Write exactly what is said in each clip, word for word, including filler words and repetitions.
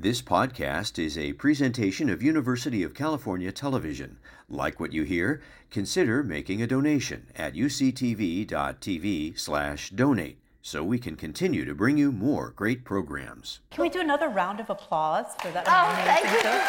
This podcast is a presentation of University of California Television. Like what you hear? Consider making a donation at uctv.tv slash donate so we can continue to bring you more great programs. Can we do another round of applause for that Oh, amazing thank you. film?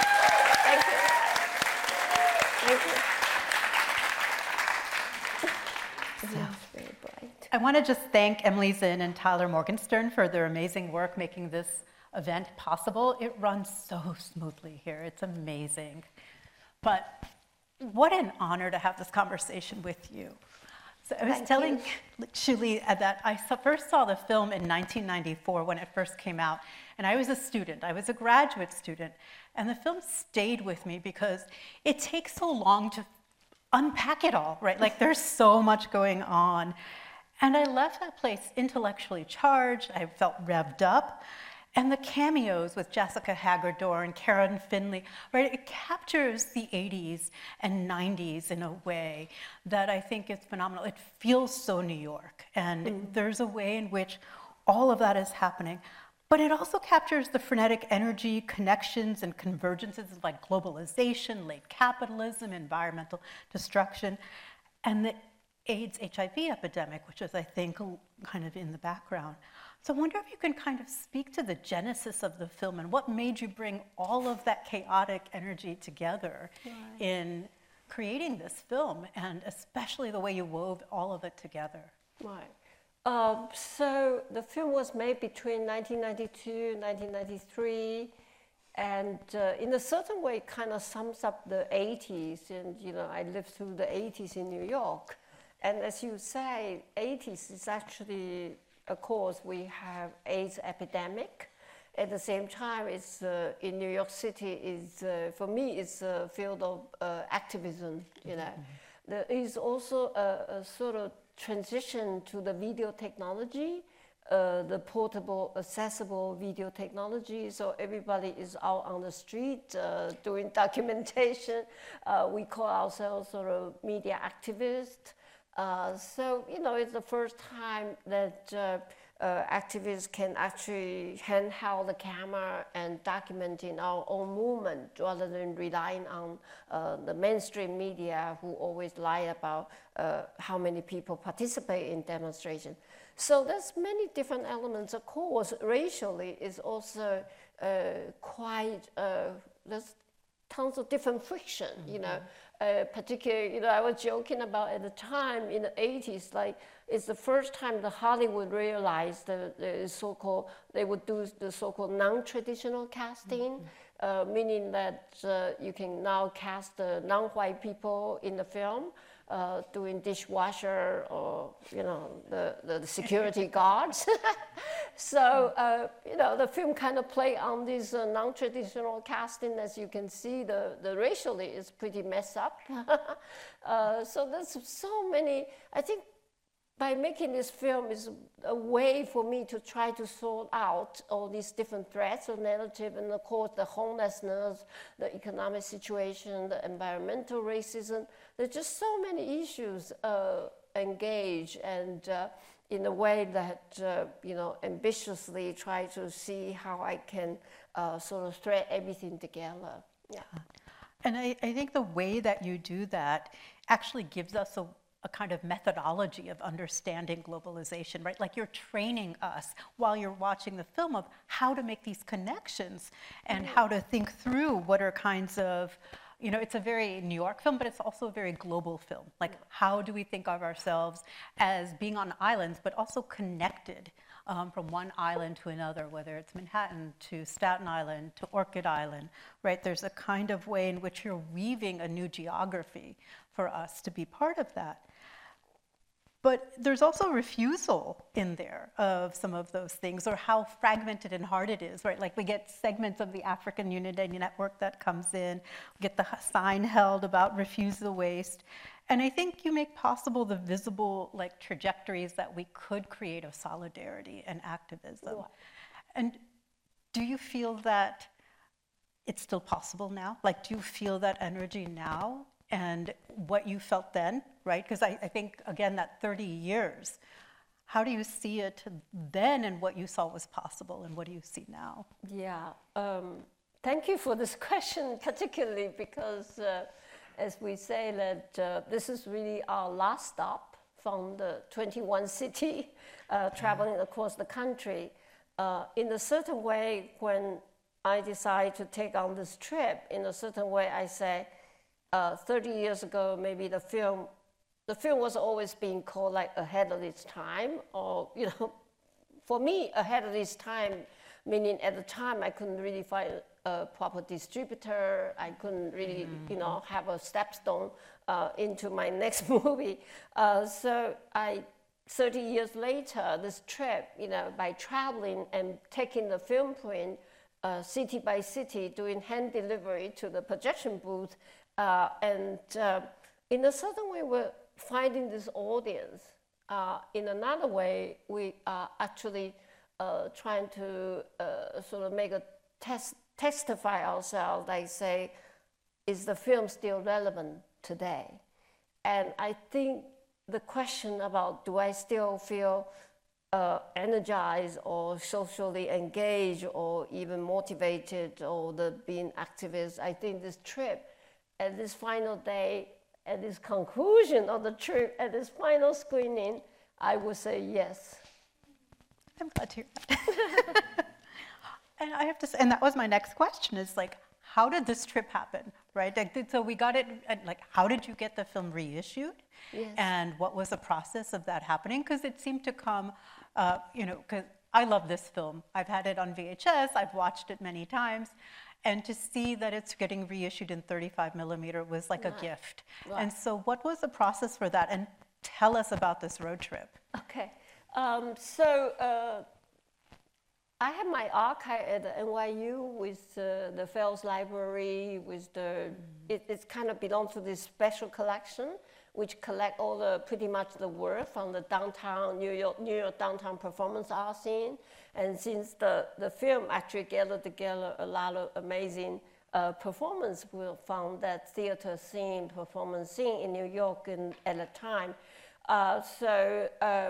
Thank you. Sounds very bright. I want to just thank Emily Zinn and Tyler Morgenstern for their amazing work making this event possible. It runs so smoothly here. It's amazing. But what an honor to have this conversation with you. So I was Thank telling you. Shuli that I saw, first saw the film in nineteen ninety-four when it first came out, and I was a student. I was a graduate student, and the film stayed with me because it takes so long to unpack it all, right? Like there's so much going on. And I left that place intellectually charged. I felt revved up. And the cameos with Jessica Hagedorn and Karen Finley, right? It captures the eighties and nineties in a way that I think is phenomenal. It feels so New York, and mm. there's a way in which all of that is happening. But it also captures the frenetic energy, connections, and convergences like globalization, late capitalism, environmental destruction, and the AIDS H I V epidemic, which is, I think, kind of in the background. So I wonder if you can kind of speak to the genesis of the film and what made you bring all of that chaotic energy together right. in creating this film, and especially the way you wove all of it together. Right. Um, so the film was made between nineteen ninety-two and nineteen ninety-three, and uh, in a certain way kind of sums up the eighties. And, you know, I lived through the eighties in New York. And as you say, eighties is actually, of course, we have AIDS epidemic. At the same time, it's uh, in New York City. Is uh, for me, it's a field of uh, activism. You know, mm-hmm. There is also a, a sort of transition to the video technology, uh, the portable, accessible video technology. So everybody is out on the street uh, doing documentation. Uh, we call ourselves sort of media activists. Uh, so, you know, it's the first time that uh, uh, activists can actually handheld the camera and documenting our own movement rather than relying on uh, the mainstream media who always lie about uh, how many people participate in demonstration. So there's many different elements. Of course, racially is also uh, quite, uh, there's tons of different friction, mm-hmm. you know. Uh, particularly, you know, I was joking about at the time in the eighties, like it's the first time the Hollywood realized the, the so-called, they would do the so-called non-traditional casting, mm-hmm. uh, meaning that uh, you can now cast the non-white people in the film, uh, doing dishwasher or, you know, the, the, the security guards. So, uh, you know, the film kind of play on this uh, non-traditional casting. As you can see, the, the racially is pretty messed up. uh, so there's so many, I think by making this film is a way for me to try to sort out all these different threads of narrative, and of course the homelessness, the economic situation, the environmental racism. There's just so many issues uh, engaged, and uh, in a way that, uh, you know, ambitiously try to see how I can uh, sort of thread everything together. Yeah. And I, I think the way that you do that actually gives us a a kind of methodology of understanding globalization, right? Like you're training us while you're watching the film of how to make these connections and how to think through what are kinds of, you know, it's a very New York film, but it's also a very global film. Like how do we think of ourselves as being on islands, but also connected um, from one island to another, whether it's Manhattan to Staten Island to Orchid Island, right? There's a kind of way in which you're weaving a new geography for us to be part of that. But there's also refusal in there of some of those things, or how fragmented and hard it is, right? Like we get segments of the African Unity Network that comes in, we get the sign held about refuse the waste. And I think you make possible the visible like trajectories that we could create of solidarity and activism. Yeah. And do you feel that it's still possible now? Like, do you feel that energy now? And what you felt then, right? Because I, I think, again, that thirty years, how do you see it then and what you saw was possible and what do you see now? Yeah, um, thank you for this question, particularly because uh, as we say that uh, this is really our last stop from the twenty-one city uh, traveling across the country. Uh, in a certain way, when I decide to take on this trip, in a certain way I say, uh, thirty years ago, maybe the film, the film was always being called like ahead of its time, or, you know, for me, ahead of its time, meaning at the time I couldn't really find a proper distributor, I couldn't really, mm-hmm. you know, have a stepstone uh, into my next movie. Uh, so I, thirty years later, this trip, you know, by traveling and taking the film print uh, city by city, doing hand delivery to the projection booth, uh, and uh, in a certain way, we're finding this audience. Uh, in another way, we are actually uh, trying to uh, sort of make a test, testify ourselves, like say, is the film still relevant today? And I think the question about do I still feel uh, energized or socially engaged or even motivated or the being activist, I think this trip at this final day, at this conclusion of the trip, at this final screening, I would say yes. I'm glad to hear that. And I have to say, and that was my next question, is like, how did this trip happen, right? Like, so we got it, like, how did you get the film reissued? Yes. And what was the process of that happening? Because it seemed to come, uh, you know, because I love this film. I've had it on V H S, I've watched it many times. And to see that it's getting reissued in thirty-five millimeter was like right. a gift. Right. And so what was the process for that? And tell us about this road trip. Okay. Um, so uh, I have my archive at the N Y U with uh, the Fels Library, with the, mm-hmm. it it's kind of belongs to this special collection, which collect all the, pretty much the work from the downtown, New York, New York downtown performance art scene. And since the, the film actually gathered together a lot of amazing uh, performance, we found that theater scene, performance scene in New York in, at the time. Uh, so, uh,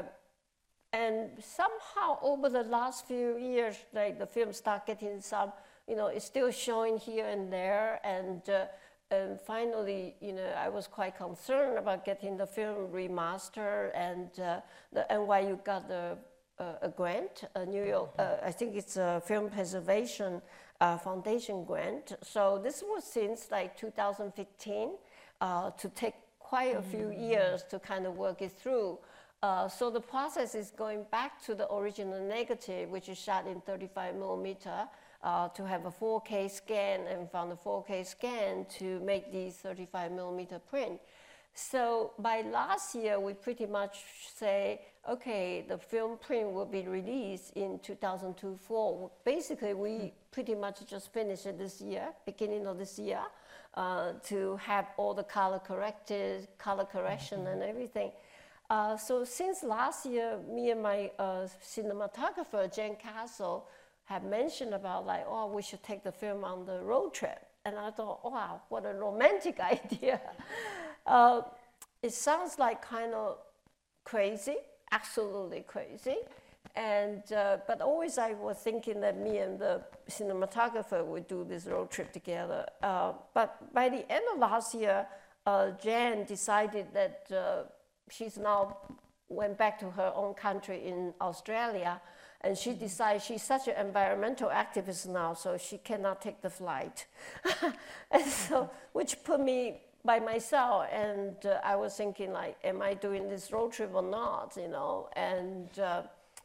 and somehow over the last few years, like the film started getting some, you know, it's still showing here and there. And, uh, and finally, you know, I was quite concerned about getting the film remastered, and uh, the N Y U got the Uh, a grant, a New York, uh, I think it's a Film Preservation uh, Foundation grant. So this was since like two thousand fifteen, uh, to take quite a few mm-hmm. years to kind of work it through. Uh, so the process is going back to the original negative, which is shot in thirty-five millimeter, uh, to have a four K scan, and from the four K scan to make these thirty-five millimeter print. So by last year, we pretty much say, okay, the film print will be released in two thousand twenty-four. Basically, we pretty much just finished it this year, beginning of this year, uh, to have all the color corrected, color correction mm-hmm. and everything. Uh, so since last year, me and my uh, cinematographer, Jen Castle, have mentioned about like, oh, we should take the film on the road trip. And I thought, wow, what a romantic idea. Uh, it sounds like kind of crazy, absolutely crazy. And, uh, but always I was thinking that me and the cinematographer would do this road trip together. Uh, but by the end of last year, uh, Jan decided that uh, she's now went back to her own country in Australia, and she decided she's such an environmental activist now, so she cannot take the flight. And so, which put me by myself, and uh, I was thinking like, am I doing this road trip or not, you know? And uh,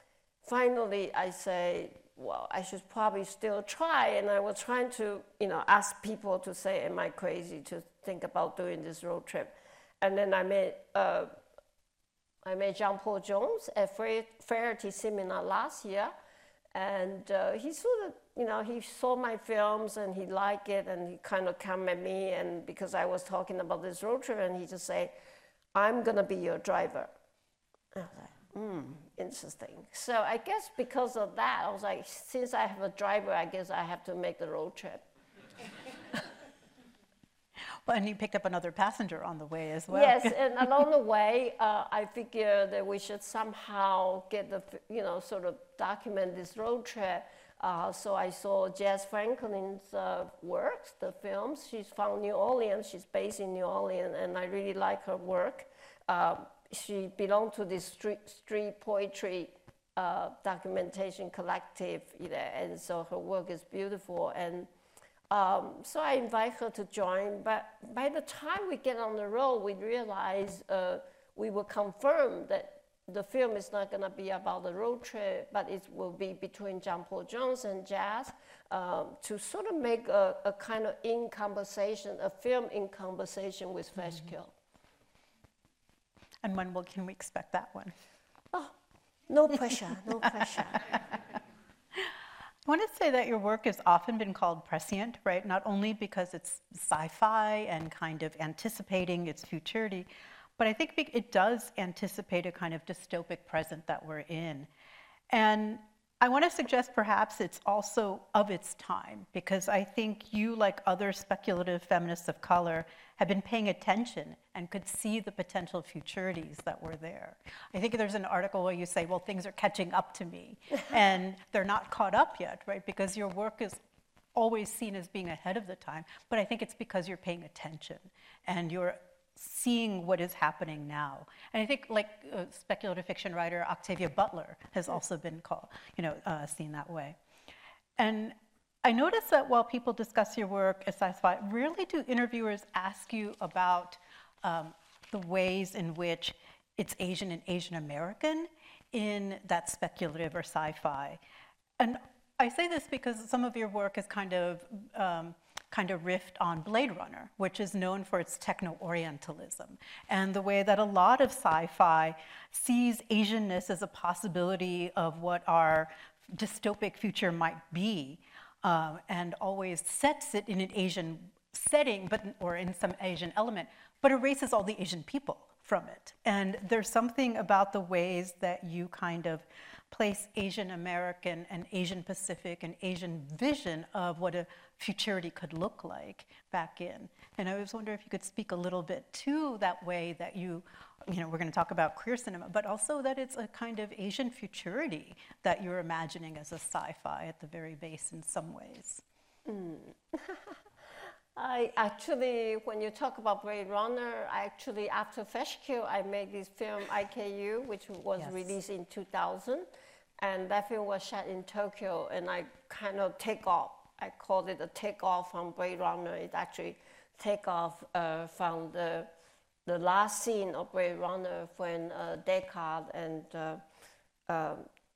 finally I say, well, I should probably still try. And I was trying to, you know, ask people to say, am I crazy to think about doing this road trip? And then I met, uh, I met Jean-Paul Jones at Flaherty Seminar last year. And uh, he sort of, you know, he saw my films and he liked it, and he kind of come at me, and because I was talking about this road trip, and he just say, I'm gonna be your driver. And I was like, hmm, interesting. So I guess because of that, I was like, since I have a driver, I guess I have to make the road trip. Well, and you picked up another passenger on the way as well. Yes, and along the way, uh, I figured that we should somehow get the, you know, sort of document this road trip. Uh, so I saw Jess Franklin's uh, works, the films. She's from New Orleans. She's based in New Orleans, and I really like her work. Uh, she belonged to this street, street poetry uh, documentation collective, you know, and so her work is beautiful. And um, so I invite her to join. But by the time we get on the road, we realize uh, we were confirmed that the film is not going to be about the road trip, but it will be between John Paul Jones and Jazz um, to sort of make a, a kind of in conversation, a film in conversation with Feshkill. And when will, can we expect that one? Oh, no pressure, no pressure. I want to say that your work has often been called prescient, right? Not only because it's sci-fi and kind of anticipating its futurity, but I think it does anticipate a kind of dystopic present that we're in. And I want to suggest perhaps it's also of its time, because I think you, like other speculative feminists of color, have been paying attention and could see the potential futurities that were there. I think there's an article where you say, well, things are catching up to me, and they're not caught up yet, right? Because your work is always seen as being ahead of the time, but I think it's because you're paying attention and you're seeing what is happening now. And I think, like uh, speculative fiction writer Octavia Butler has also been called, you know, uh, seen that way. And I noticed that while people discuss your work as sci-fi, rarely do interviewers ask you about um, the ways in which it's Asian and Asian American in that speculative or sci-fi. And I say this because some of your work is kind of um, kind of riffed on Blade Runner, which is known for its techno-orientalism, and the way that a lot of sci-fi sees Asianness as a possibility of what our dystopic future might be, uh, and always sets it in an Asian setting, but or in some Asian element, but erases all the Asian people from it. And there's something about the ways that you kind of place Asian American and Asian Pacific and Asian vision of what a futurity could look like back in. And I was wondering if you could speak a little bit to that way that you, you know, we're going to talk about queer cinema, but also that it's a kind of Asian futurity that you're imagining as a sci-fi at the very base in some ways. Mm. I actually, when you talk about Blade Runner, I actually, after Feshkill, I made this film I K U, which was yes. released in two thousand. And that film was shot in Tokyo, and I kind of take off. I called it a takeoff from Blade Runner. It actually take off uh, from the, the last scene of Blade Runner when uh, Deckard and uh, um,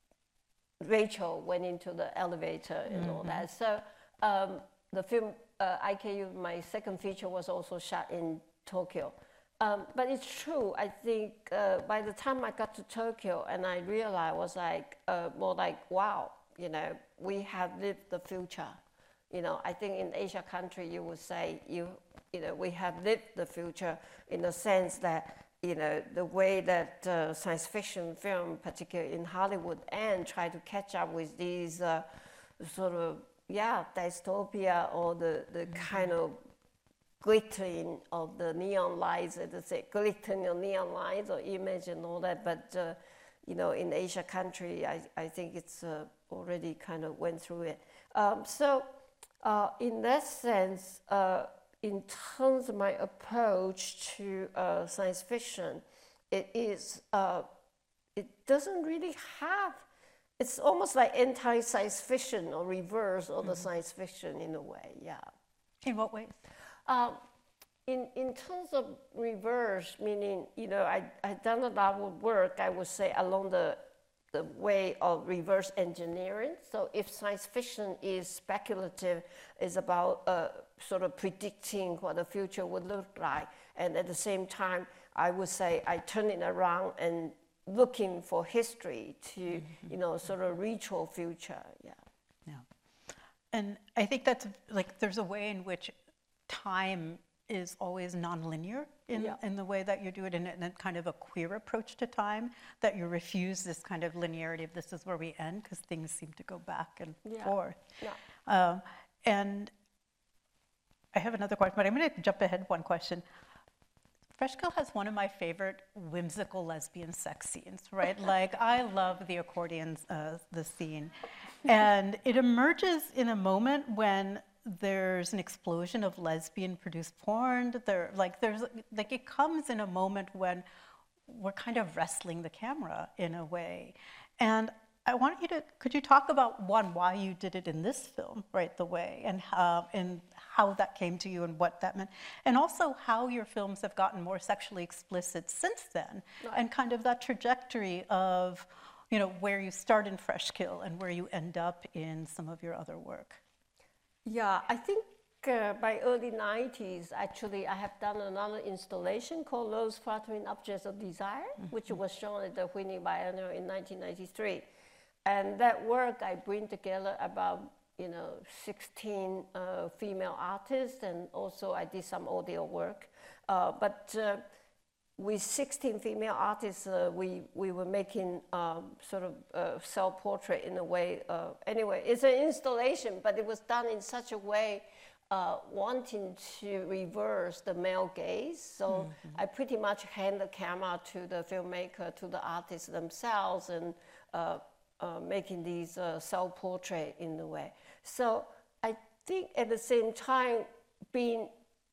Rachel went into the elevator and mm-hmm. all that. So um, the film uh, I K U, my second feature, was also shot in Tokyo. Um, but it's true, I think uh, by the time I got to Tokyo and I realized, I was like, uh, more like, wow, you know, we have lived the future. You know, I think in Asia country, you would say, you, you know, we have lived the future in the sense that, you know, the way that uh, science fiction film, particularly in Hollywood, and try to catch up with these uh, sort of, yeah, dystopia or the, the mm-hmm. kind of glittering of the neon lights, let's say, glittering of neon lights or image and all that. But, uh, you know, in Asia country, I, I think it's uh, already kind of went through it. Um, so uh, in that sense, uh, in terms of my approach to uh, science fiction, it is, uh, it doesn't really have, it's almost like anti-science fiction or reverse of mm-hmm. the science fiction in a way, yeah. In what ways? Um, in, in terms of reverse, meaning, you know, I, I've done a lot of work, I would say, along the, the way of reverse engineering. So if science fiction is speculative, is about uh, sort of predicting what the future would look like, and at the same time, I would say I turn it around and looking for history to, mm-hmm. you know, sort of retro future, yeah. Yeah. And I think that's, like, there's a way in which time is always nonlinear in, yeah. in the way that you do it, and, and kind of a queer approach to time, that you refuse this kind of linearity of this is where we end, because things seem to go back and yeah. forth. Yeah. Um, and I have another question, but I'm going to jump ahead one question. Fresh Kill has one of my favorite whimsical lesbian sex scenes, right? Like, I love the accordion, uh, the scene. And it emerges in a moment when there's an explosion of lesbian-produced porn. There, like, there's, like, it comes in a moment when we're kind of wrestling the camera in a way. And I want you to, could you talk about, one, why you did it in this film, right, the way, and how, and how that came to you and what that meant, and also how your films have gotten more sexually explicit since then, right. And kind of that trajectory of, you know, where you start in Fresh Kill and where you end up in some of your other work. Yeah, I think uh, by early nineties, actually, I have done another installation called Those Flattering Objects of Desire, mm-hmm. which was shown at the Whitney Biennial in nineteen ninety-three. And that work, I bring together about, you know, sixteen uh, female artists, and also I did some audio work. Uh, but uh, with sixteen female artists, uh, we, we were making um, sort of uh, self-portrait in a way. Uh, anyway, it's an installation, but it was done in such a way uh, wanting to reverse the male gaze. So mm-hmm. I pretty much hand the camera to the filmmaker, to the artists themselves, and uh, Uh, making these uh, self-portrait in a way. So I think at the same time, being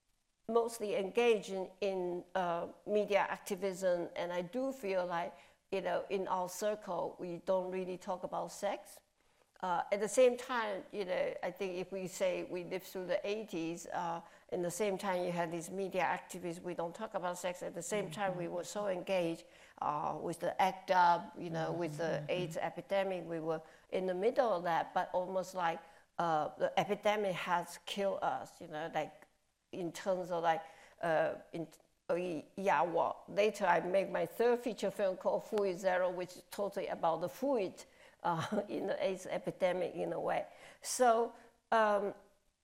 mostly engaged in, in uh, media activism, and I do feel like, you know, in our circle, we don't really talk about sex. Uh, at the same time, you know, I think if we say we lived through the eighties, uh, in the same time you had these media activists, we don't talk about sex. At the same mm-hmm. time, we were so engaged uh, with the ACT UP, you know, mm-hmm. with the mm-hmm. AIDS epidemic. We were in the middle of that, but almost like uh, the epidemic has killed us, you know, like in terms of like, uh, in, uh, yeah, well, later I made my third feature film called Fluid Zero, which is totally about the fluid Uh, in the AIDS epidemic in a way. So um,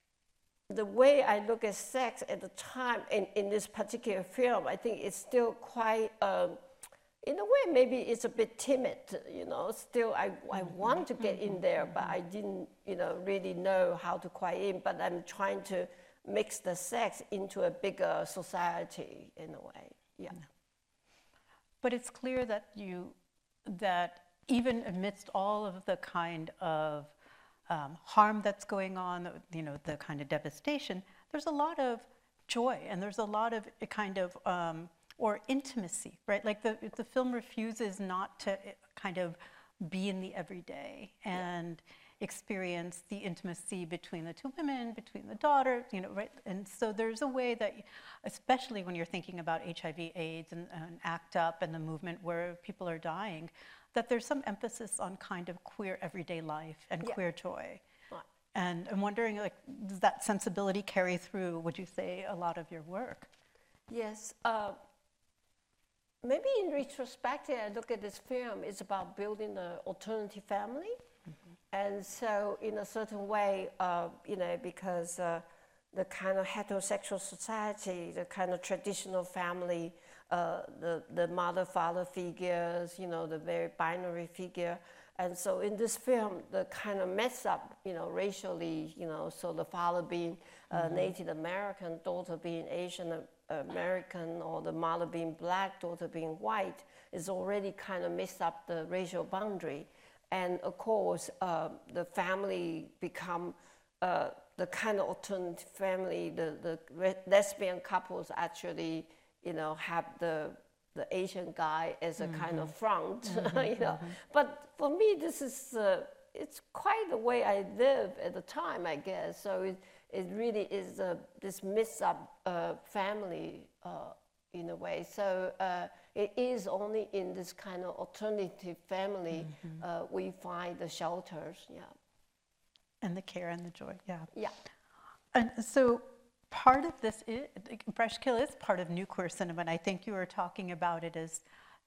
the way I look at sex at the time in, in this particular film, I think it's still quite, um, in a way, maybe it's a bit timid, you know, still I, I want to get in there, but I didn't, you know, really know how to quite in, but I'm trying to mix the sex into a bigger society in a way, yeah. But it's clear that you, that even amidst all of the kind of um, harm that's going on, you know, the kind of devastation, there's a lot of joy, and there's a lot of a kind of, um, or intimacy, right? Like the, the film refuses not to kind of be in the everyday and yeah. experience the intimacy between the two women, between the daughter, you know, right? And so there's a way that, especially when you're thinking about H I V AIDS and, and ACT UP and the movement where people are dying, that there's some emphasis on kind of queer everyday life and yeah. queer joy. Right. And I'm wondering, like, does that sensibility carry through, would you say, a lot of your work? Yes. Uh, maybe in retrospective, I look at this film, it's about building an alternative family. Mm-hmm. And so in a certain way, uh, you know, because uh, the kind of heterosexual society, the kind of traditional family, Uh, the, the mother-father figures, you know, the very binary figure. And so in this film, the kind of mess up, you know, racially, you know, so the father being uh, mm-hmm. Native American, daughter being Asian American, or the mother being black, daughter being white, is already kind of messed up the racial boundary. And of course, uh, the family become uh, the kind of alternative family, the, the lesbian couples actually, you know, have the the Asian guy as a mm-hmm. kind of front, mm-hmm, you know. Mm-hmm. But for me, this is uh, it's quite the way I live at the time, I guess. So it it really is uh, this mixed up uh, family uh, in a way. So uh, it is only in this kind of alternative family mm-hmm. uh, we find the shelters, yeah. And the care and the joy, yeah. Yeah. And so. Part of this, is, Fresh Kill is part of new queer cinema, and I think you were talking about it as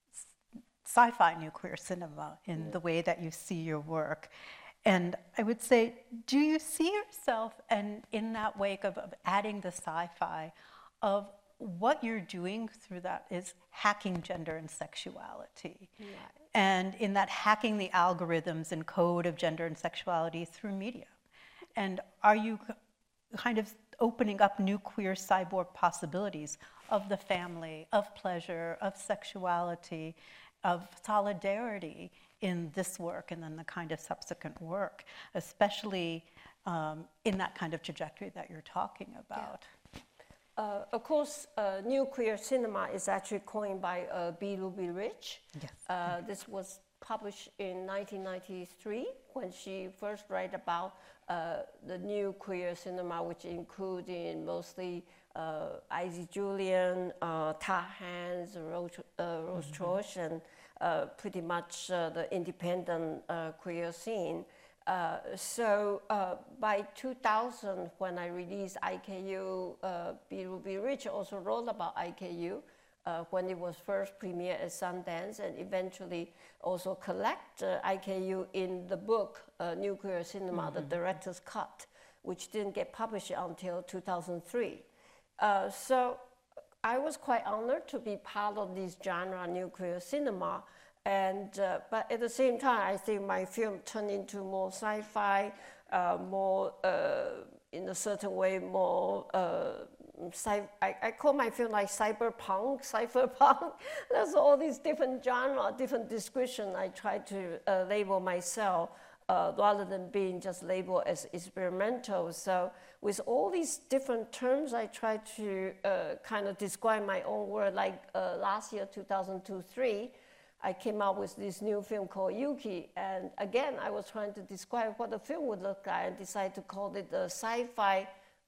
sci-fi new queer cinema in yeah. the way that you see your work. And I would say, do you see yourself, and in that wake of, of adding the sci-fi, of what you're doing through that is hacking gender and sexuality. Yeah. And in that hacking the algorithms and code of gender and sexuality through media. And are you kind of opening up new queer cyborg possibilities of the family, of pleasure, of sexuality, of solidarity in this work and then the kind of subsequent work, especially um, in that kind of trajectory that you're talking about. Yeah. Uh, of course, uh, new queer cinema is actually coined by uh, B. Ruby Rich. Yes. Uh, this was published in nineteen ninety-three when she first wrote about uh, the new queer cinema, which included mostly uh, Izzy Julian, uh, Todd Haynes, Rose, uh, Rose mm-hmm. Trosh, and uh, pretty much uh, the independent uh, queer scene. Uh, so uh, by two thousand, when I released I K U, uh, B. Ruby Rich also wrote about I K U uh, when it was first premiered at Sundance, and eventually also collect uh, I K U in the book uh, New Queer Cinema, mm-hmm. the director's cut, which didn't get published until two thousand three. Uh, so I was quite honored to be part of this genre, New Queer Cinema. And, uh, but at the same time, I think my film turned into more sci-fi, uh, more, uh, in a certain way, more, uh, sci- I, I call my film like cyberpunk, cypherpunk. There's all these different genres, different descriptions I try to uh, label myself, uh, rather than being just labeled as experimental. So with all these different terms, I try to uh, kind of describe my own work. Like uh, last year, two thousand two, three, I came out with this new film called Yuki, and again, I was trying to describe what the film would look like and decided to call it the sci-fi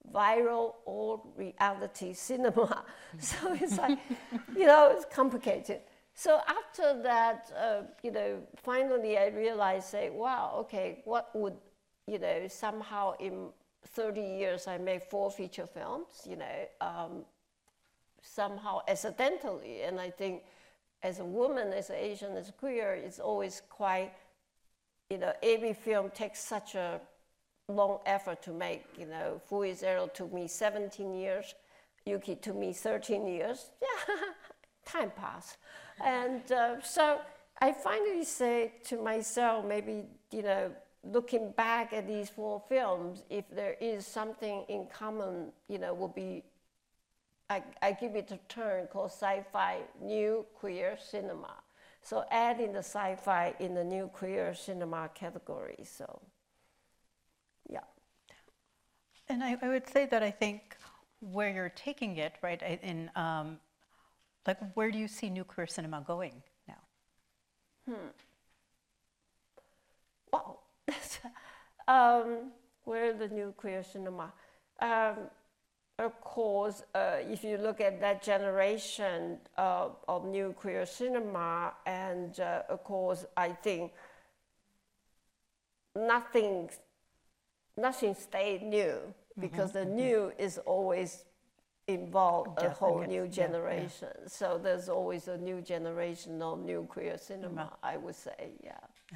viral or reality cinema. So it's like, you know, it's complicated. So after that, uh, you know, finally I realized, say, wow, okay, what would, you know, somehow in thirty years I made four feature films, you know, um, somehow accidentally, and I think as a woman, as an Asian, as queer, it's always quite, you know, every film takes such a long effort to make. You know, Fui Zero took me seventeen years, Yuki took me thirteen years. Yeah, time passed. And uh, so I finally say to myself, maybe, you know, looking back at these four films, if there is something in common, you know, will be, I, I give it a term called sci-fi new queer cinema. So adding the sci-fi in the new queer cinema category, so yeah. And I, I would say that I think where you're taking it, right, in, um, like where do you see new queer cinema going now? Hmm. Wow. um, where the new queer cinema? Um, Of course, uh, if you look at that generation uh, of new queer cinema, and uh, of course, I think nothing, nothing stayed new, because mm-hmm. the new is always involved a whole new generation. Yeah, yeah. So there's always a new generation of new queer cinema, mm-hmm. I would say, yeah. yeah.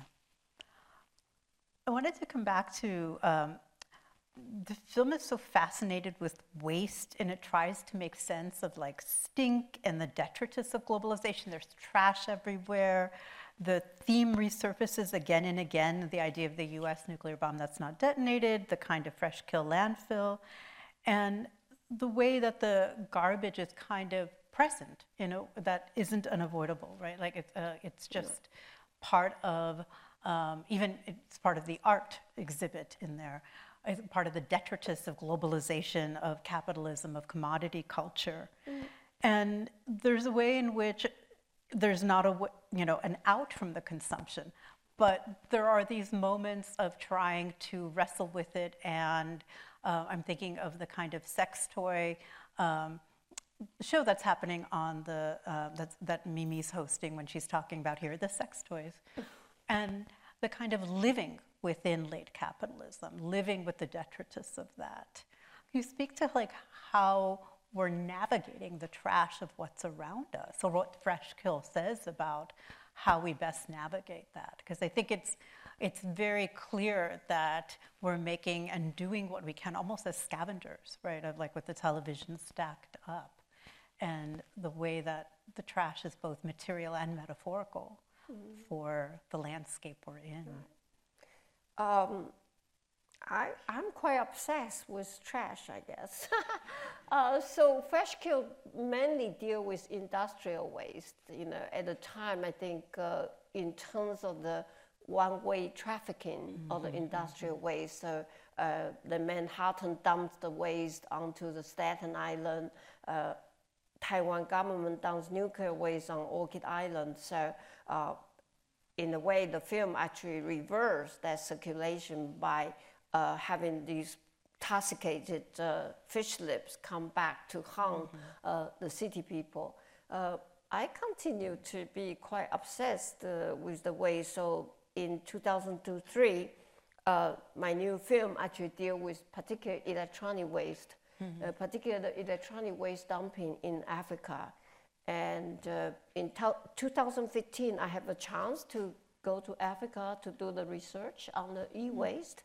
I wanted to come back to. Um, The film is so fascinated with waste, and it tries to make sense of like stink and the detritus of globalization. There's trash everywhere. The theme resurfaces again and again, the idea of the U S nuclear bomb that's not detonated, the kind of fresh kill landfill, and the way that the garbage is kind of present, you know, that isn't unavoidable, right? Like it's, uh, it's just yeah. part of, um, even it's part of the art exhibit in there. Part of the detritus of globalization, of capitalism, of commodity culture. Mm. And there's a way in which there's not a, you know, an out from the consumption, but there are these moments of trying to wrestle with it. And uh, I'm thinking of the kind of sex toy um, show that's happening on the, uh, that's, that Mimi's hosting when she's talking about here, the sex toys. And the kind of living within late capitalism, living with the detritus of that. Can you speak to like how we're navigating the trash of what's around us, or what Fresh Kill says about how we best navigate that? Because I think it's it's very clear that we're making and doing what we can almost as scavengers, right? Of like with the television stacked up, and the way that the trash is both material and metaphorical mm. for the landscape we're in. Um, I, I'm quite obsessed with trash, I guess. uh, so FreshQ mainly deal with industrial waste. You know, at the time, I think uh, in terms of the one-way trafficking mm-hmm. of the industrial mm-hmm. waste, so uh, the Manhattan dumps the waste onto the Staten Island. Uh, Taiwan government dumps nuclear waste on Orchid Island. So. Uh, in a way, the film actually reversed that circulation by uh, having these toxicated uh, fish lips come back to harm mm-hmm. uh, the city people. Uh, I continue to be quite obsessed uh, with the way, so in two thousand three, uh, my new film actually deal with particular electronic waste, mm-hmm. uh, particularly electronic waste dumping in Africa. And uh, in two thousand fifteen, I have a chance to go to Africa to do the research on the e-waste.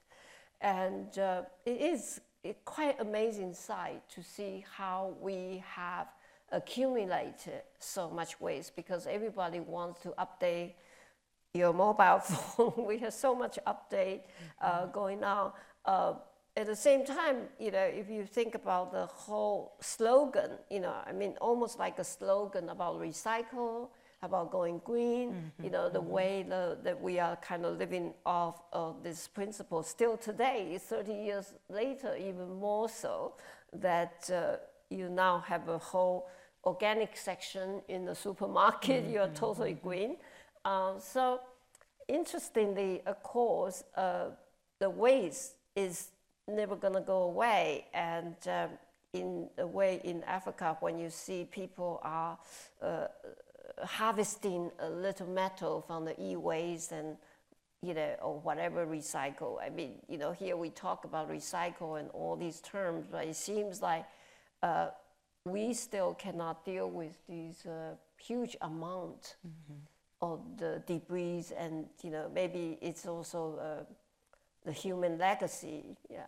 And uh, it is a quite amazing sight to see how we have accumulated so much waste, because everybody wants to update your mobile phone. We have so much update uh, going on. Uh, At the same time, you know, if you think about the whole slogan, you know, I mean, almost like a slogan about recycle, about going green, mm-hmm, you know, the mm-hmm. way the, that we are kind of living off of this principle still today, thirty years later, even more so, that uh, you now have a whole organic section in the supermarket, mm-hmm, you're totally mm-hmm. green. Uh, so interestingly, of course, uh, the waste is never going to go away, and um, in a way in Africa, when you see people are uh, harvesting a little metal from the e-waste and, you know, or whatever recycle. I mean, you know, here we talk about recycle and all these terms, but it seems like uh, we still cannot deal with these uh, huge amount mm-hmm. of the debris, and, you know, maybe it's also uh, the human legacy, yeah.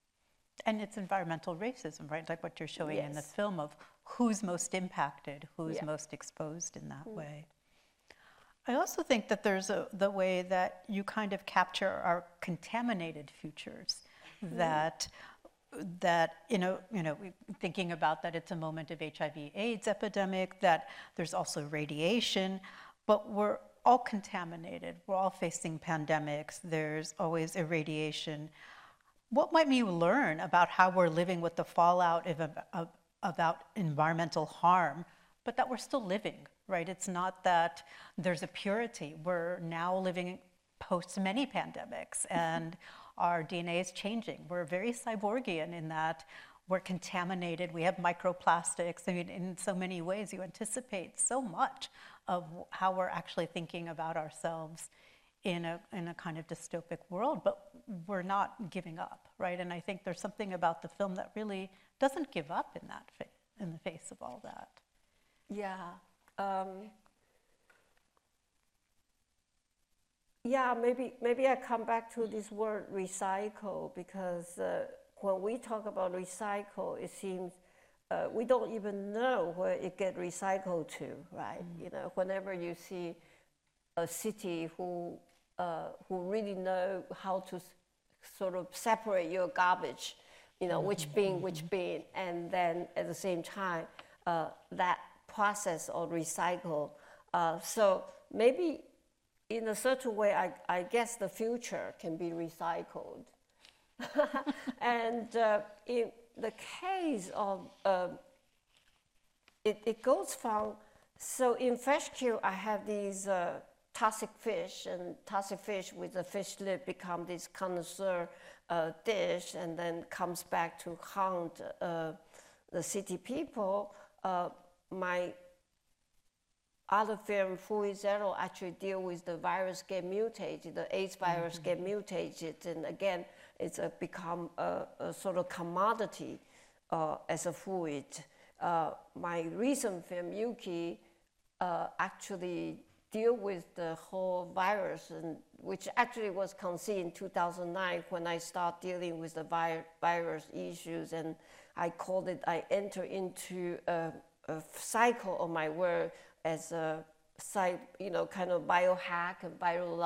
And it's environmental racism, right? Like what you're showing yes. in the film of who's most impacted, who's yeah. most exposed in that mm. way. I also think that there's a, the way that you kind of capture our contaminated futures, mm. that that, you know, you know, thinking about that it's a moment of H I V AIDS epidemic, that there's also radiation, but we're all contaminated. We're all facing pandemics. There's always irradiation. What might we learn about how we're living with the fallout of, of, about environmental harm, but that we're still living, right? It's not that there's a purity. We're now living post many pandemics, and our D N A is changing. We're very cyborgian in that we're contaminated. We have microplastics. I mean, in so many ways, you anticipate so much of how we're actually thinking about ourselves in a in a kind of dystopic world, but we're not giving up, right? And I think there's something about the film that really doesn't give up in that fa- in the face of all that. Yeah. Um, yeah, maybe maybe I come back to this word recycle, because uh, when we talk about recycle, it seems uh, we don't even know where it get recycled to, right? Mm. You know, whenever you see a city who uh, who really know how to s- sort of separate your garbage, you know, mm-hmm. which bin, which bin, and then at the same time, uh, that process of recycle. Uh, so maybe in a certain way, I, I guess the future can be recycled. And uh, in the case of, uh, it, it goes from, so in FreshQ, I have these uh, toxic fish, and toxic fish with the fish lip become this connoisseur uh, dish, and then comes back to haunt uh, the city people. Uh, my other film, Fui Zero, actually deal with the virus get mutated, the AIDS virus mm-hmm. get mutated, and again, it's a become a, a sort of commodity uh, as a fluid. Uh, my recent film, Yuki, uh, actually deal with the whole virus, and which actually was conceived in two thousand nine when I started dealing with the vi- virus issues, and I called it, I enter into a, a cycle of my work as a, you know, kind of biohack and viral love.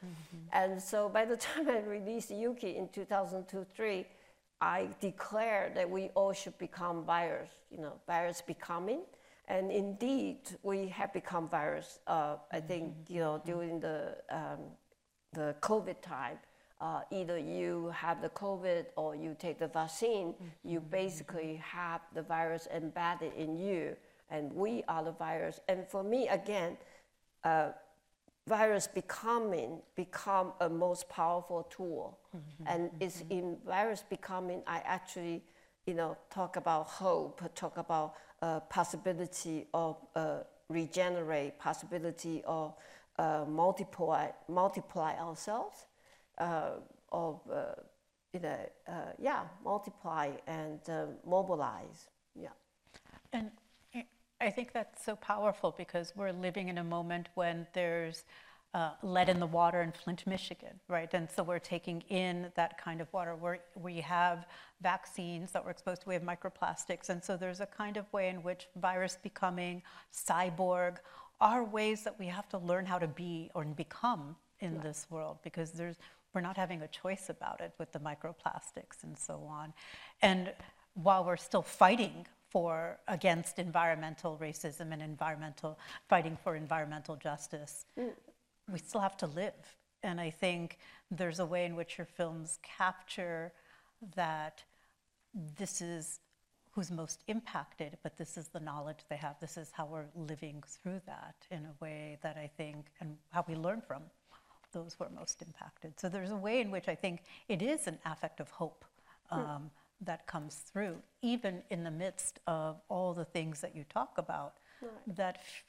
Mm-hmm. And so by the time I released Yuki in two thousand two, three, I declared that we all should become virus, you know, virus becoming. And indeed, we have become virus. Uh, I think, you know, during the, um, the COVID time, uh, either you have the COVID or you take the vaccine, mm-hmm. you basically have the virus embedded in you, and we are the virus. And for me, again, uh, virus becoming become a most powerful tool. Mm-hmm. And mm-hmm. it's in virus becoming, I actually, you know, talk about hope, talk about uh, possibility of uh, regenerate, possibility of uh, multiply, multiply ourselves, uh, of, uh, you know, uh, yeah, multiply and uh, mobilize, yeah. And I think that's so powerful because we're living in a moment when there's uh, lead in the water in Flint, Michigan, right? And so we're taking in that kind of water. We're, we have vaccines that we're exposed to, we have microplastics. And so there's a kind of way in which virus becoming, cyborg, are ways that we have to learn how to be or become in yeah. this world, because there's, we're not having a choice about it with the microplastics and so on. And while we're still fighting for against environmental racism and environmental fighting for environmental justice, mm. we still have to live. And I think there's a way in which your films capture that this is who's most impacted, but this is the knowledge they have. This is how we're living through that in a way that I think, and how we learn from those who are most impacted. So there's a way in which I think it is an affect of hope. Um, mm. that comes through, even in the midst of all the things that you talk about right. that f-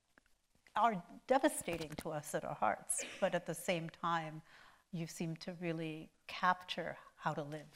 are devastating to us at our hearts. But at the same time, you seem to really capture how to live.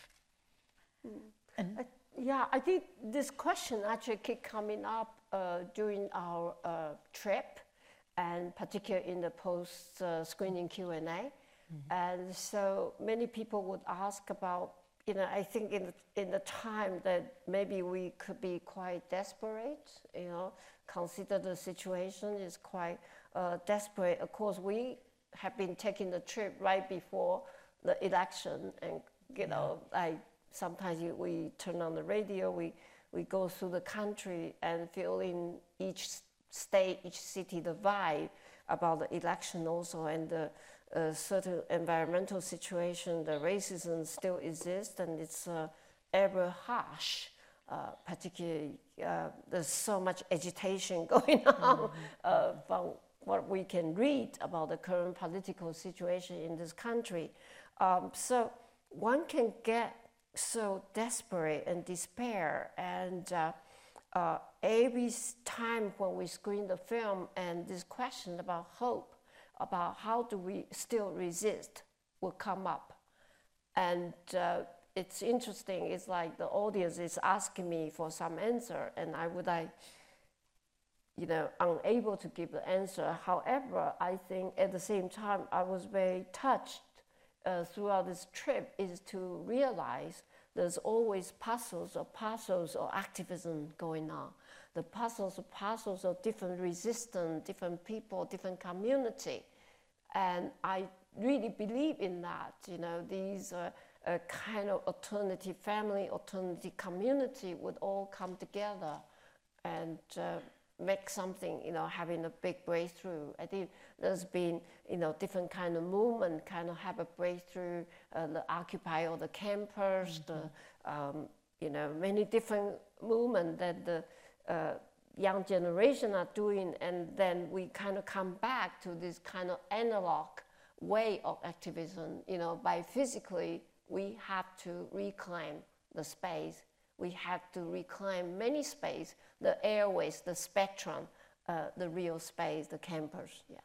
Mm. And uh, yeah, I think this question actually kept coming up uh, during our uh, trip, and particularly in the post-screening uh, Q and A. Mm-hmm. And so many people would ask about, you know, I think in the, in the time that maybe we could be quite desperate, you know, consider the situation is quite uh, desperate. Of course, we have been taking the trip right before the election, and, you know, I sometimes you, we turn on the radio, we, we go through the country and feel in each state, each city, the vibe about the election also, and the a certain environmental situation, the racism still exists, and it's uh, ever harsh. Uh, particularly, uh, there's so much agitation going on mm-hmm. uh, from what we can read about the current political situation in this country. Um, so one can get so desperate and despair, and uh, uh, every time when we screen the film, and this question about hope, about how do we still resist, will come up. And uh, it's interesting, it's like the audience is asking me for some answer, and I would like, you know, unable to give the answer. However, I think at the same time, I was very touched uh, throughout this trip is to realize there's always puzzles or puzzles or activism going on. The puzzles or puzzles of different resistance, different people, different community. And I really believe in that, you know, these uh, uh, kind of alternative family, alternative community would all come together and uh, make something, you know, having a big breakthrough. I think there's been, you know, different kind of movement kind of have a breakthrough, uh, the Occupy or the campers, mm-hmm. the, um, you know, many different movements that the uh, young generation are doing, and then we kind of come back to this kind of analog way of activism. You know, by physically, we have to reclaim the space. We have to reclaim many space, the airways, the spectrum, uh, the real space, the campus, yeah.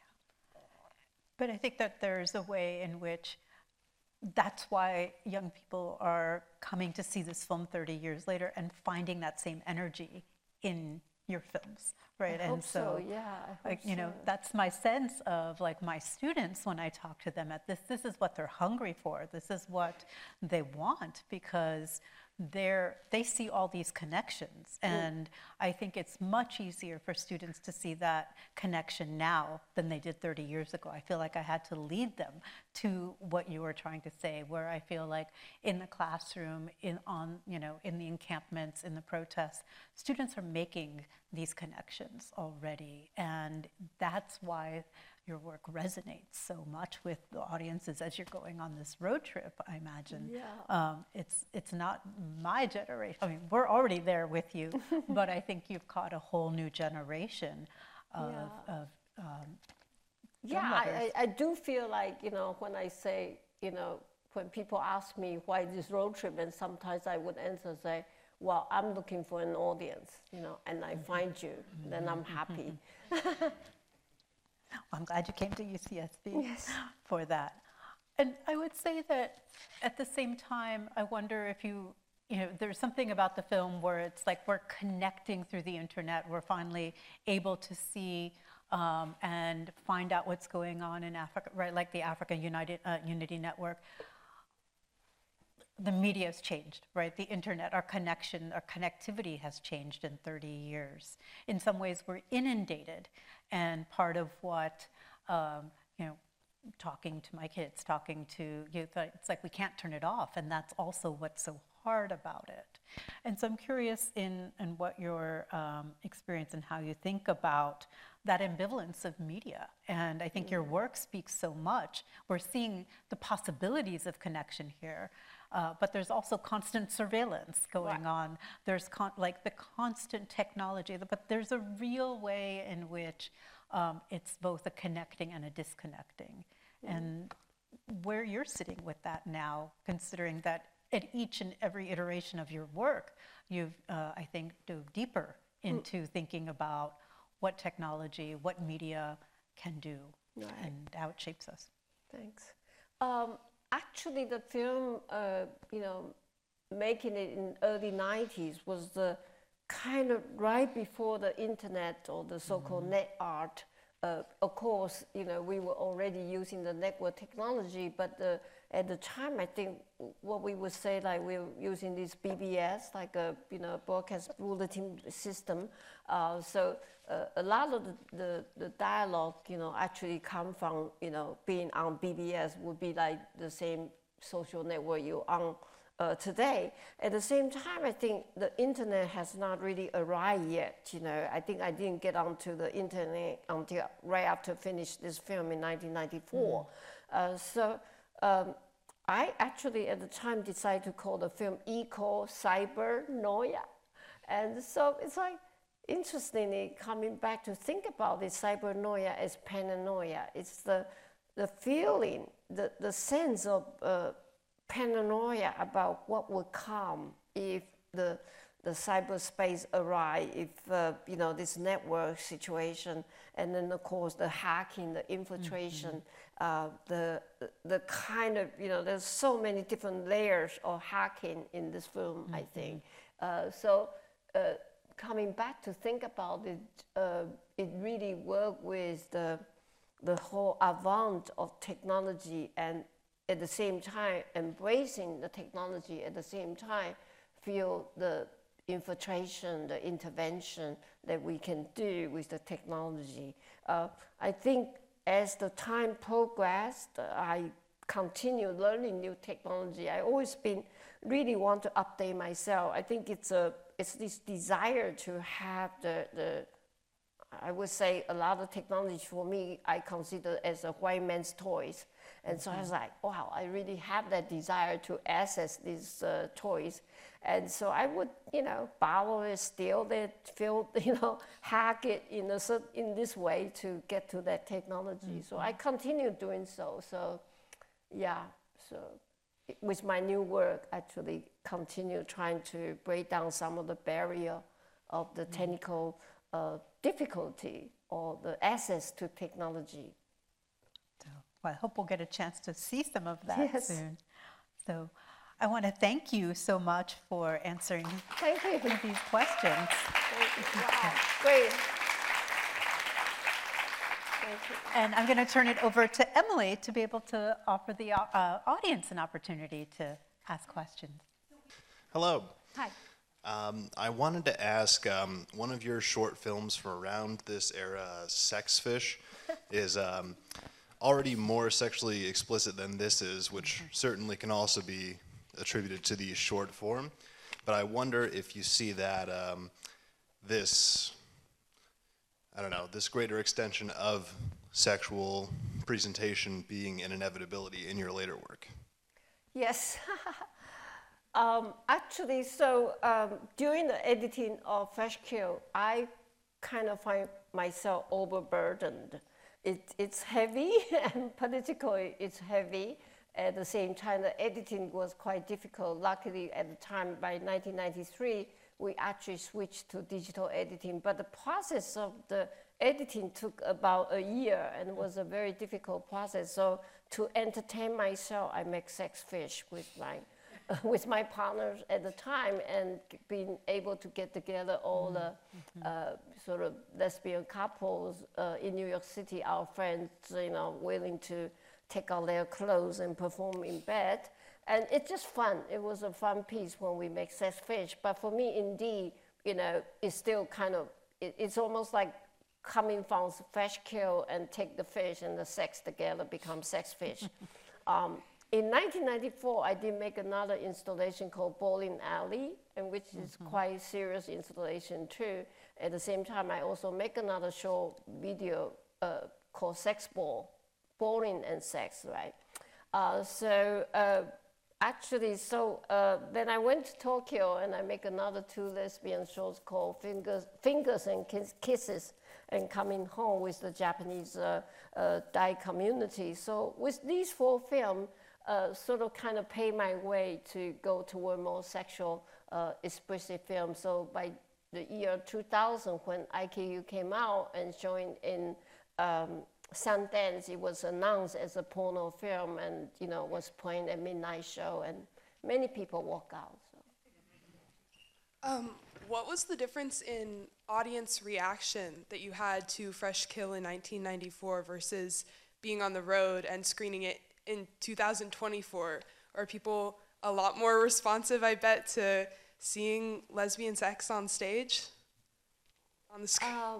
But I think that there's a way in which that's why young people are coming to see this film thirty years later and finding that same energy in your films, right? I and hope so, so yeah. I hope like, you know, so. that's my sense of like my students when I talk to them at this, this is what they're hungry for. This is what they want, because they're, they see all these connections. And I think it's much easier for students to see that connection now than they did thirty years ago. I feel like I had to lead them to what you were trying to say, where I feel like in the classroom, in on, you know, in the encampments, in the protests, students are making these connections already. And that's why your work resonates so much with the audiences as you're going on this road trip, I imagine. Yeah. Um, it's, it's not my generation. I mean, we're already there with you, but I think you've caught a whole new generation of, Yeah. of um, Yeah, I, I, I do feel like, you know, when I say, you know, when people ask me why this road trip, and sometimes I would answer, say, well, I'm looking for an audience, you know, and I find you, then I'm happy. Well, I'm glad you came to U C S B Yes. for that. And I would say that at the same time, I wonder if you, you know, there's something about the film where it's like we're connecting through the internet. We're finally able to see um, and find out what's going on in Africa, right? Like the Africa United, uh, Unity Network. The media has changed, right? The internet, our connection, our connectivity has changed in thirty years. In some ways, we're inundated. And part of what, um, you know, talking to my kids, talking to youth, it's like we can't turn it off. And that's also what's so hard about it. And so I'm curious in, in what your um, experience and how you think about that ambivalence of media. And I think your work speaks so much. We're seeing the possibilities of connection here. Uh, but there's also constant surveillance going Right. on. There's con like the constant technology, but there's a real way in which um, it's both a connecting and a disconnecting. Mm. And where you're sitting with that now, considering that at each and every iteration of your work, you've, uh, I think, dove deeper into mm. thinking about what technology, what media can do, right. and how it shapes us. Thanks. Um, Actually, the film, uh, you know, making it in early nineties was the kind of right before the internet or the so-called mm-hmm. net art. Uh, of course, you know, we were already using the network technology, but the, at the time, I think what we would say, like we were using this B B S, like a, you know, broadcast bulletin system. Uh, so uh, a lot of the, the, the dialogue, you know, actually come from, you know, being on B B S would be like the same social network you're on uh, today. At the same time, I think the internet has not really arrived yet. You know, I think I didn't get onto the internet until right after finished this film in nineteen ninety-four. Mm. Uh, so um, I actually at the time decided to call the film Eco Cyber Noia. And so it's like, interestingly, coming back to think about this cybernoia as paranoia, it's the, the feeling, the, the sense of uh, paranoia about what will come if the, the cyberspace arrive, if, uh, you know, this network situation, and then, of course, the hacking, the infiltration, mm-hmm. uh, the, the kind of, you know, there's so many different layers of hacking in this film, mm-hmm. I think. Uh, so, uh, coming back to think about it, uh, it really worked with the, the whole avant of technology, and at the same time embracing the technology, at the same time feel the infiltration, the intervention that we can do with the technology. Uh, I think as the time progressed, I continued learning new technology. I always been really want to update myself. I think it's a it's this desire to have the, the I would say a lot of technology for me, I consider as a white man's toys. And so I was like, wow, I really have that desire to access these uh, toys. And so I would, you know, borrow it, steal it, feel, you know, hack it in, a, in this way to get to that technology. Mm-hmm. So I continued doing so. So, yeah, so with my new work, actually continue trying to break down some of the barrier of the mm-hmm. technical uh, difficulty or the access to technology. So, well, I hope we'll get a chance to see some of that yes. soon. So I want to thank you so much for answering thank you. these questions. Thank you. Wow, great. Thank you. And I'm going to turn it over to Emily to be able to offer the uh, audience an opportunity to ask questions. Hello. Hi. Um, I wanted to ask, um, one of your short films from around this era, Sex Fish, is um, already more sexually explicit than this is, which certainly can also be attributed to the short form. But I wonder if you see that um, this, I don't know, this greater extension of sexual presentation being an inevitability in your later work. Yes. um, actually, so um, during the editing of Fresh Kill, I kind of find myself overburdened. It, it's heavy, and politically it's heavy. At the same time, the editing was quite difficult. Luckily, at the time, by nineteen ninety-three, we actually switched to digital editing. But the process of the editing took about a year, and it was a very difficult process. So to entertain myself, I make Sex Fish with my, uh, with my partners at the time, and being able to get together all mm-hmm. the uh, sort of lesbian couples uh, in New York City, our friends, you know, willing to take out their clothes and perform in bed. And it's just fun. It was a fun piece when we make Sex Fish. But for me, indeed, you know, it's still kind of, it, it's almost like coming from Fresh Kill and take the fish and the sex together become Sex Fish. um, in nineteen ninety-four, I did make another installation called Bowling Alley, and which is mm-hmm. quite serious installation too. At the same time, I also make another short video uh, called Sex Ball, Bowling and Sex, right? Uh, so uh, actually, so uh, then I went to Tokyo and I make another two lesbian shows called Fingers, Fingers and Kiss, Kisses, and Coming Home with the Japanese uh, uh, Dai community. So with these four films, uh, sort of kind of paved my way to go toward more sexual uh, explicit films. So by the year two thousand, when I K U came out and showing in um, Sundance, it was announced as a porno film, and you know was playing at midnight show, and many people walk out. So. Um, what was the difference in audience reaction that you had to Fresh Kill in nineteen ninety-four versus being on the road and screening it in two thousand twenty-four? Are people a lot more responsive, I bet, to seeing lesbian sex on stage, on the screen? Um,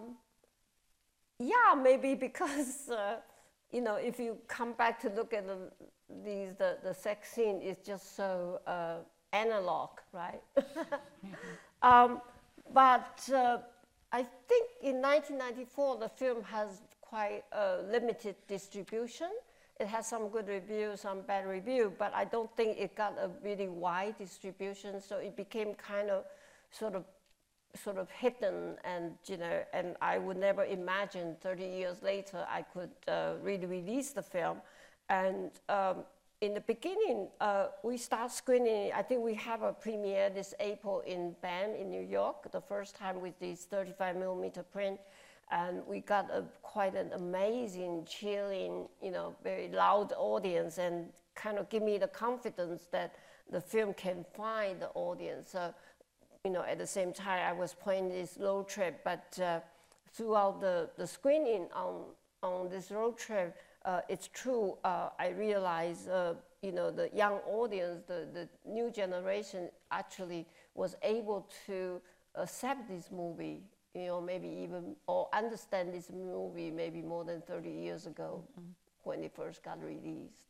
Yeah, maybe because, uh, you know, if you come back to look at the, these, the, the sex scene is just so uh, analog, right? um, but uh, I think in nineteen ninety-four, the film has quite a limited distribution. It has some good reviews, some bad review, but I don't think it got a really wide distribution, so it became kind of sort of sort of hidden, and you know, and I would never imagine thirty years later I could uh, really release the film. And um, in the beginning, uh, we start screening. I think we have a premiere this April in B A M in New York, the first time with this thirty-five millimeter print, and we got a quite an amazing, chilling, you know, very loud audience, and kind of give me the confidence that the film can find the audience. Uh, You know, at the same time, I was playing this road trip, but uh, throughout the, the screening on, on this road trip, uh, it's true, uh, I realized, uh, you know, the young audience, the, the new generation actually was able to accept this movie, you know, maybe even, or understand this movie maybe more than thirty years ago mm-hmm. when it first got released.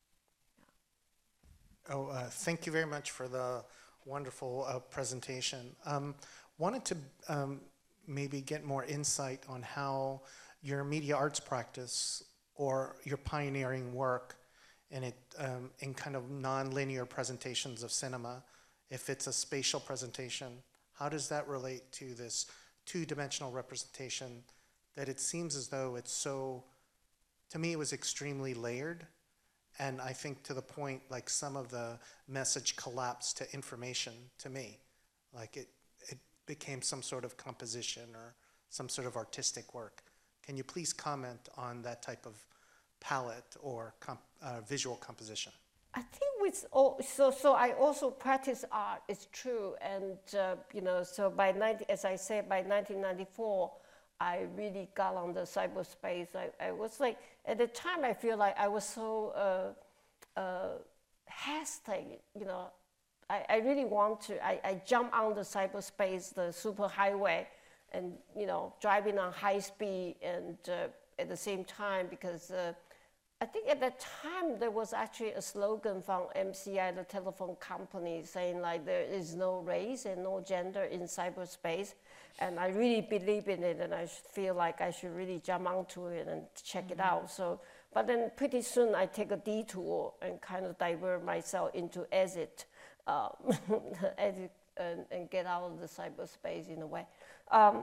Yeah. Oh, uh, thank you very much for the wonderful uh, presentation. Um, wanted to um, maybe get more insight on how your media arts practice or your pioneering work in it um, in kind of non-linear presentations of cinema, if it's a spatial presentation, how does that relate to this two-dimensional representation that it seems as though it's so, to me it was extremely layered. And I think to the point, like some of the message collapsed to information to me. Like it, it became some sort of composition or some sort of artistic work. Can you please comment on that type of palette or comp, uh, visual composition? I think with all, so so I also practice art. It's true, and uh, you know, so by ninety, as I said, by nineteen ninety-four, I really got on the cyberspace. I, I was like, at the time, I feel like I was so uh, uh, hesitant, you know, I, I really want to, I, I jump on the cyberspace, the superhighway, and, you know, driving on high speed and uh, at the same time, because uh, I think at that time there was actually a slogan from M C I, the telephone company, saying like there is no race and no gender in cyberspace. And I really believe in it, and I feel like I should really jump onto it and check mm-hmm. it out. So, but then pretty soon I take a detour and kind of divert myself into exit, um, exit and, and get out of the cyberspace in a way. Um,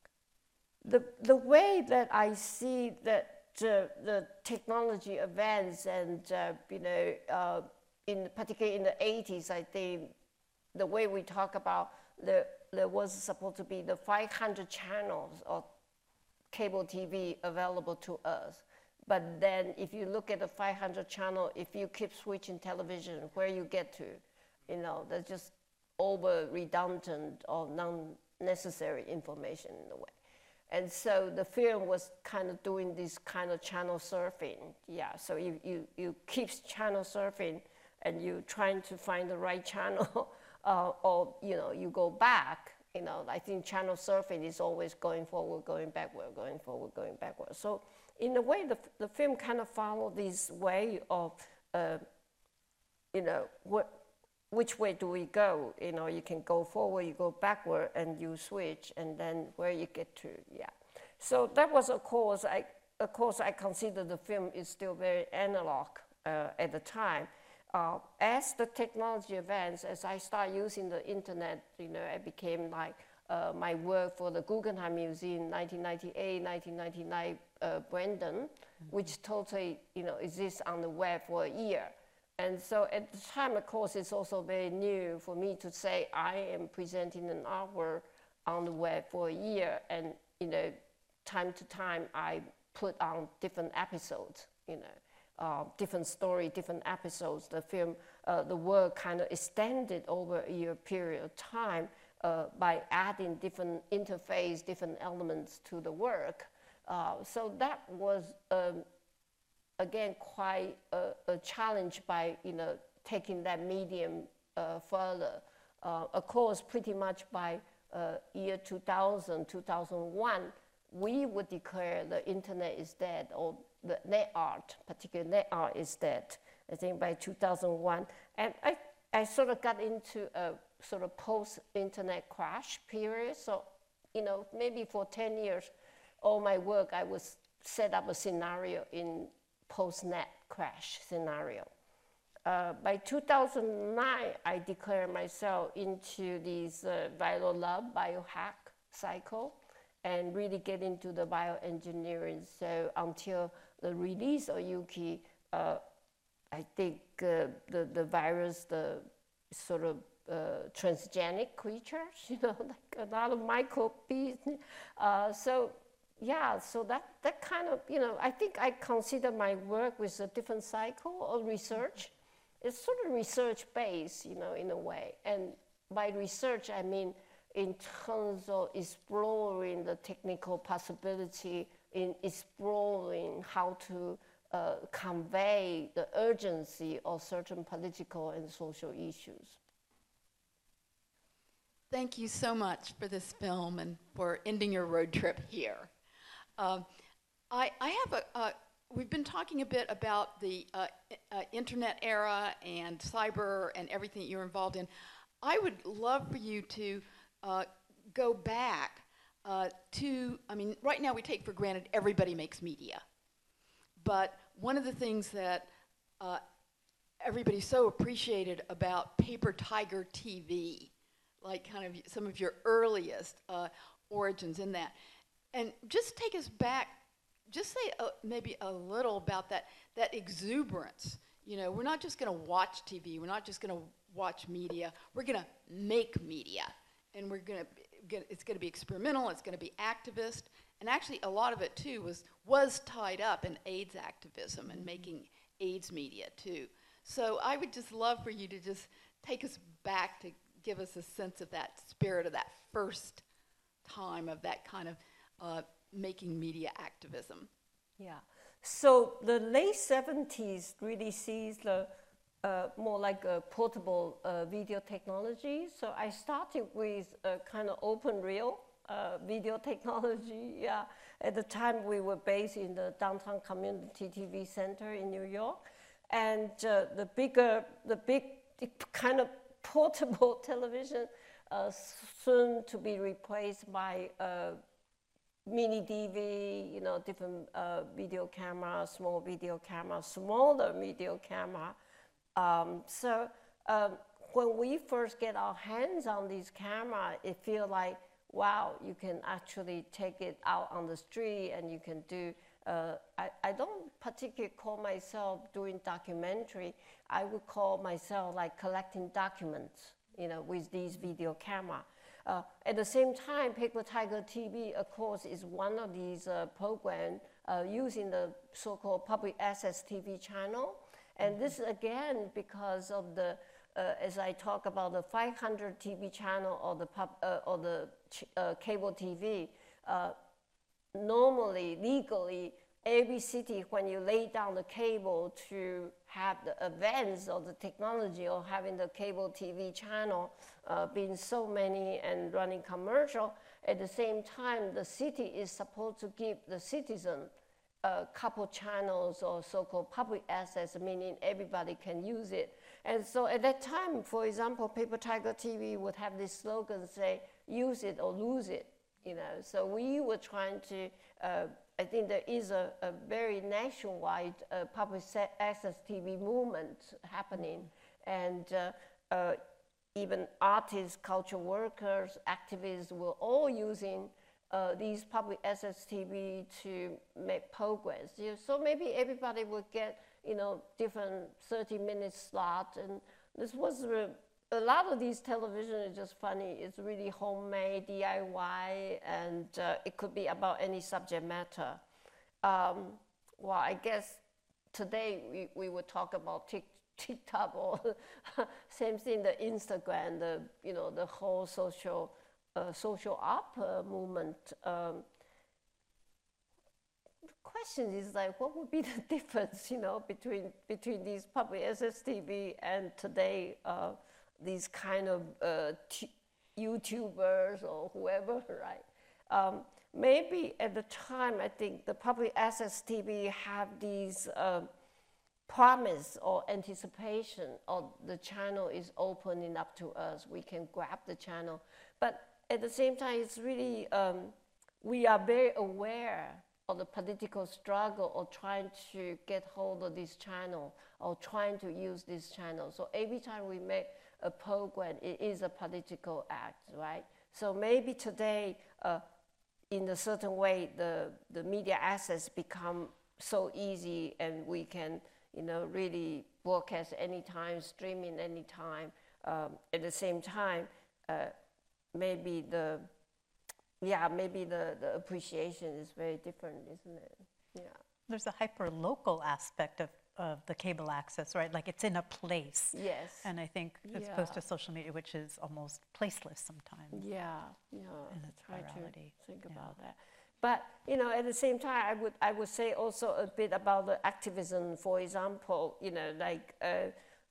the the way that I see that uh, the technology advance, and uh, you know, uh, in particularly in the eighties, I think the way we talk about the there was supposed to be the five hundred channels of cable T V available to us. But then if you look at the five hundred channel, if you keep switching television, where you get to, you know, that's just over redundant or non-necessary information in a way. And so the film was kind of doing this kind of channel surfing. Yeah, so you, you, you keep channel surfing and you trying to find the right channel. Uh, or, you know, you go back, you know, I think channel surfing is always going forward, going backward, going forward, going backward. So in a way, the, the film kind of followed this way of, uh, you know, what, which way do we go? You know, you can go forward, you go backward, and you switch, and then where you get to, yeah. So that was, of course, I, of course, I consider the film is still very analog uh, at the time. Uh, as the technology advanced, as I started using the internet, you know, it became like uh, my work for the Guggenheim Museum, nineteen ninety-eight, nineteen ninety-nine, uh, Brandon, mm-hmm. which totally, you know, exists on the web for a year. And so at the time, of course, it's also very new for me to say I am presenting an artwork on the web for a year, and, you know, time to time I put on different episodes, you know. Uh, different story, different episodes. The film, uh, the work kind of extended over a year period of time uh, by adding different interface, different elements to the work. Uh, so that was, um, again, quite a, a challenge by, you know, taking that medium uh, further. Uh, of course, pretty much by uh, year two thousand, two thousand one, we would declare the internet is dead, or the net art, particularly net art, is dead, I think by two thousand one. And I, I sort of got into a sort of post-internet crash period. So, you know, maybe for ten years, all my work, I would set up a scenario in post-net crash scenario. Uh, by two thousand nine, I declared myself into this uh, viral lab biohack cycle and really get into the bioengineering. So until the release of Yuki, uh, I think uh, the, the virus, the sort of uh, transgenic creatures, you know, like a lot of microbes. Uh, so yeah, so that, that kind of, you know, I think I consider my work with a different cycle of research. It's sort of research-based, you know, in a way. And by research, I mean in terms of exploring the technical possibility, in exploring how to uh, convey the urgency of certain political and social issues. Thank you so much for this film and for ending your road trip here. Um, I, I have a, uh, we've been talking a bit about the uh, uh, internet era and cyber and everything that you're involved in. I would love for you to uh, go back uh, to, I mean, right now we take for granted everybody makes media. But one of the things that uh, everybody so appreciated about Paper Tiger T V, like kind of some of your earliest uh, origins in that. And just take us back, just say uh, maybe a little about that, that exuberance. You know, we're not just gonna watch T V, we're not just gonna watch media, we're gonna make media. And we're gonna, get, it's gonna be experimental, it's gonna be activist. And actually a lot of it too was, was tied up in AIDS activism and making AIDS media too. So I would just love for you to just take us back to give us a sense of that spirit of that first time of that kind of uh, making media activism. Yeah. So the late seventies really sees the uh, more like a portable uh, video technology. So I started with a kind of open reel uh, video technology. Yeah, at the time we were based in the Downtown Community T V Center in New York, and uh, the bigger, the big kind of portable television uh, soon to be replaced by uh, mini D V, you know, different uh, video camera, small video camera, smaller video camera. Um, so um, when we first get our hands on these camera, it feels like, wow, you can actually take it out on the street and you can do, uh, I, I don't particularly call myself doing documentary. I would call myself like collecting documents, you know, with these video camera. Uh, at the same time, Paper Tiger T V, of course, is one of these uh, programs uh, using the so-called public access T V channel. And mm-hmm. this, again, because of the, uh, as I talk about the five hundred T V channel or the, pub, uh, or the ch uh, cable T V, uh, normally, legally, every city, when you lay down the cable to have the advance of the technology or having the cable T V channel uh, being so many and running commercial, at the same time, the city is supposed to give the citizen a couple channels or so-called public access, meaning everybody can use it. And so at that time, for example, Paper Tiger T V would have this slogan say, use it or lose it, you know. So we were trying to, uh, I think there is a, a very nationwide uh, public access T V movement happening, and uh, uh, even artists, culture workers, activists were all using uh, these public access T V to make progress. You know, so maybe everybody would get, you know, different thirty minute slot, and this was re a lot of these television is just funny. It's really homemade, D I Y, and uh, it could be about any subject matter. Um, well, I guess today we, we would talk about Tik, TikTok or same thing, the Instagram, the, you know, the whole social, uh, social up uh, movement. Um, the question is like, what would be the difference, you know, between, between these public access T V and today, uh, these kind of uh, t YouTubers or whoever, right? Um, maybe at the time, I think the public access T V have these uh, promise or anticipation of the channel is opening up to us. We can grab the channel. But at the same time, it's really, um, we are very aware of the political struggle or trying to get hold of this channel or trying to use this channel. So every time we make a program, it is a political act, right? So maybe today, uh, in a certain way, the, the media access become so easy and we can, you know, really broadcast anytime, streaming anytime. Um, at the same time, uh, maybe the, yeah, maybe the, the appreciation is very different, isn't it? Yeah. There's a hyper-local aspect of of the cable access, right? Like it's in a place. Yes. And I think as yeah. opposed to social media, which is almost placeless sometimes. Yeah, yeah. In its try virality. to think yeah. about that. But, you know, at the same time, I would, I would say also a bit about the activism, for example, you know, like uh,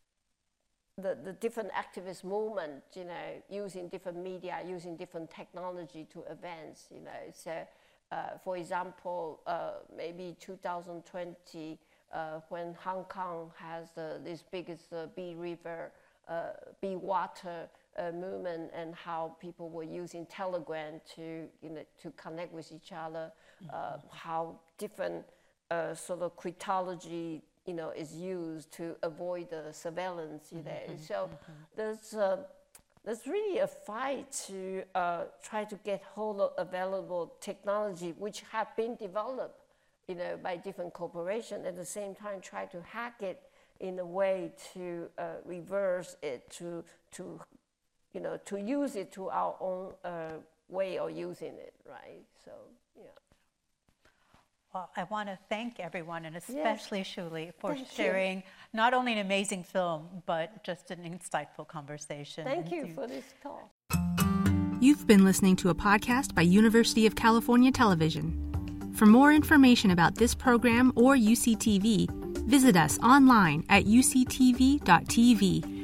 the, the different activist movement, you know, using different media, using different technology to advance, you know. So, uh, for example, uh, maybe two thousand twenty, Uh, when Hong Kong has uh, this biggest uh, Bee River, uh, Bee Water uh, movement, and how people were using Telegram to, you know, to connect with each other, mm-hmm. uh, how different uh, sort of cryptology, you know, is used to avoid the surveillance, you know. Mm-hmm. So mm-hmm. there's uh, there's really a fight to uh, try to get hold of available technology which have been developed, you know, by different corporations, at the same time try to hack it in a way to uh, reverse it, to, to, you know, to use it to our own uh, way of using it, right? So, yeah. Well, I want to thank everyone, and especially yes. Shuli, for thank sharing you. not only an amazing film, but just an insightful conversation. Thank you for this talk. You've been listening to a podcast by University of California Television. For more information about this program or U C T V, Visit us online at u c t v dot t v